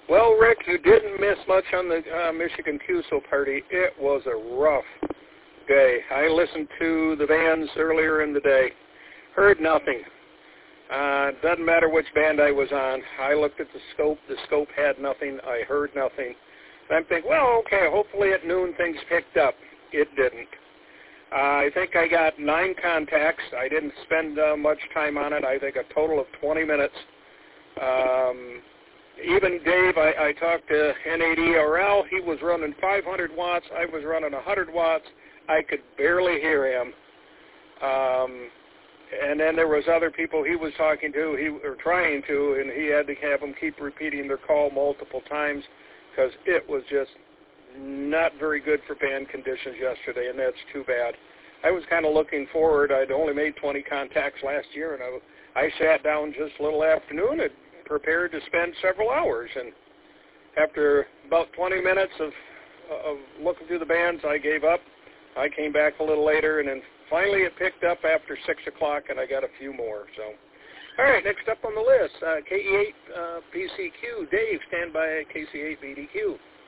Well, Rick, you didn't miss much on the Michigan QSO party. It was a rough day. I listened to the bands earlier in the day. Heard nothing. Doesn't matter which band I was on. I looked at the scope. The scope had nothing. I heard nothing. I'm thinking, well, okay, hopefully at noon things picked up. It didn't. I think I got 9 contacts. I didn't spend much time on it. I think a total of 20 minutes. Even Dave, I talked to NADRL. He was running 500 watts. I was running 100 watts. I could barely hear him. And then there was other people he was talking to, or trying to, and he had to have them keep repeating their call multiple times because it was just not very good for band conditions yesterday, and that's too bad. I was kind of looking forward. I'd only made 20 contacts last year, and I sat down just a little afternoon and prepared to spend several hours. And after about 20 minutes of looking through the bands, I gave up. I came back a little later, and then finally it picked up after 6 o'clock, and I got a few more. So, all right, next up on the list, KE8 PCQ. Dave, stand by at KC8 BDQ.